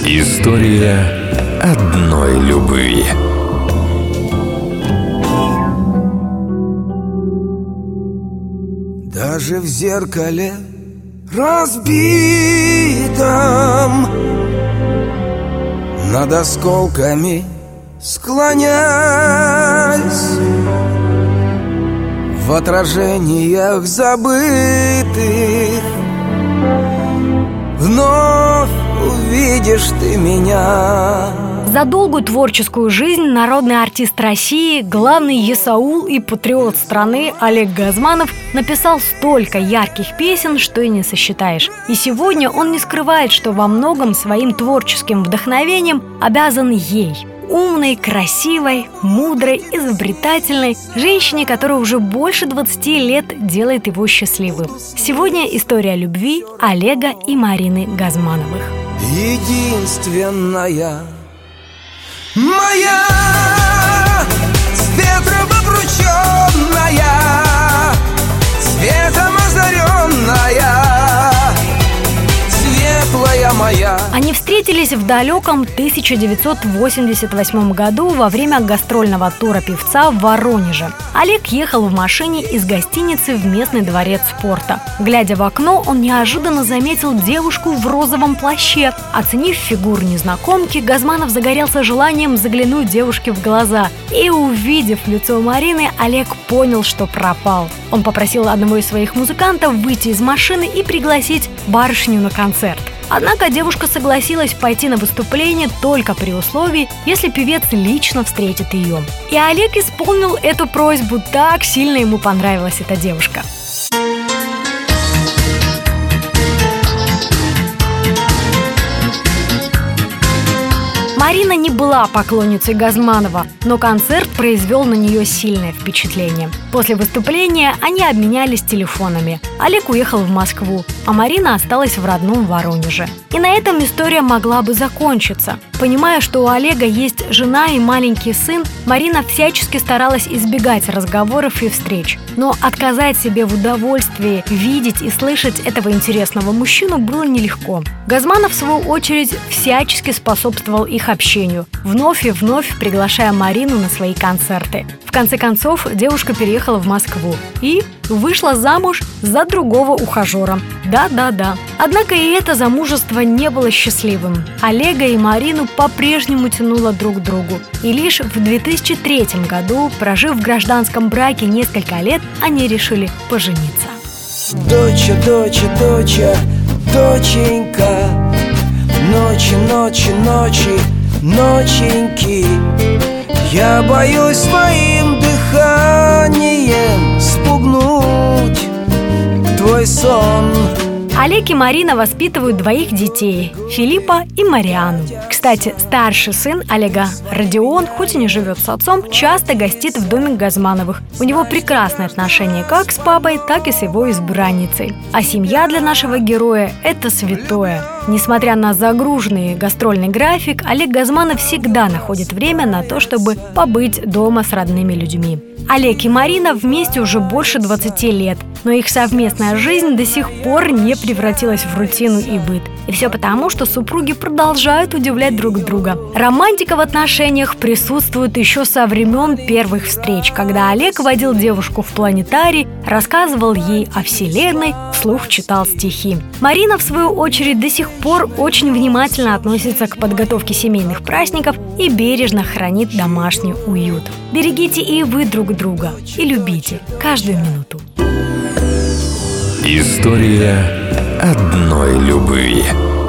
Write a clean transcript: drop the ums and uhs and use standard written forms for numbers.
История одной любви. Даже в зеркале разбитом над осколками склонясь, в отражениях забытых вновь увидишь ты меня. За долгую творческую жизнь народный артист России, главный есаул и патриот страны Олег Газманов написал столько ярких песен, что и не сосчитаешь. И сегодня он не скрывает, что во многом своим творческим вдохновением обязан ей. Умной, красивой, мудрой, изобретательной женщине, которая уже больше 20 лет делает его счастливым. Сегодня история любви Олега и Марины Газмановых. Единственная моя, с ветром обрученная, светом озаренная, светлая моя. Они встретились в далеком 1988 году во время гастрольного тура певца в Воронеже. Олег ехал в машине из гостиницы в местный дворец спорта. Глядя в окно, он неожиданно заметил девушку в розовом плаще. Оценив фигуру незнакомки, Газманов загорелся желанием заглянуть девушке в глаза. И, увидев лицо Марины, Олег понял, что пропал. Он попросил одного из своих музыкантов выйти из машины и пригласить барышню на концерт. Однако девушка согласилась пойти на выступление только при условии, если певец лично встретит ее. И Олег исполнил эту просьбу, так сильно ему понравилась эта девушка. Марина не была поклонницей Газманова, но концерт произвел на нее сильное впечатление. После выступления они обменялись телефонами. Олег уехал в Москву, а Марина осталась в родном Воронеже. И на этом история могла бы закончиться. Понимая, что у Олега есть жена и маленький сын, Марина всячески старалась избегать разговоров и встреч. Но отказать себе в удовольствии видеть и слышать этого интересного мужчину было нелегко. Газманов, в свою очередь, всячески способствовал их общению, вновь и вновь приглашая Марину на свои концерты. В конце концов, девушка переехала в Москву и вышла замуж за другого ухажера. Да-да-да. Однако и это замужество не было счастливым. Олега и Марину по-прежнему тянуло друг к другу. И лишь в 2003 году, прожив в гражданском браке несколько лет, они решили пожениться. Доча, доча, доча, доченька, ночи, ночи, ночи, ноченьки, я боюсь своим дыханием спугнуть твой сон. Олег и Марина воспитывают двоих детей – Филиппа и Мариану. Кстати, старший сын Олега, Родион, хоть и не живет с отцом, часто гостит в доме Газмановых. У него прекрасные отношения как с папой, так и с его избранницей. А семья для нашего героя – это святое. Несмотря на загруженный гастрольный график, Олег Газманов всегда находит время на то, чтобы побыть дома с родными людьми. Олег и Марина вместе уже больше 20 лет, но их совместная жизнь до сих пор не превратилась в рутину и быт. И все потому, что супруги продолжают удивлять друг друга. Романтика в отношениях присутствует еще со времен первых встреч, когда Олег водил девушку в планетарий, рассказывал ей о Вселенной, вслух читал стихи. Марина, в свою очередь, до сих пор очень внимательно относится к подготовке семейных праздников и бережно хранит домашний уют. Берегите и вы друг друга и любите каждую минуту. История одной любви.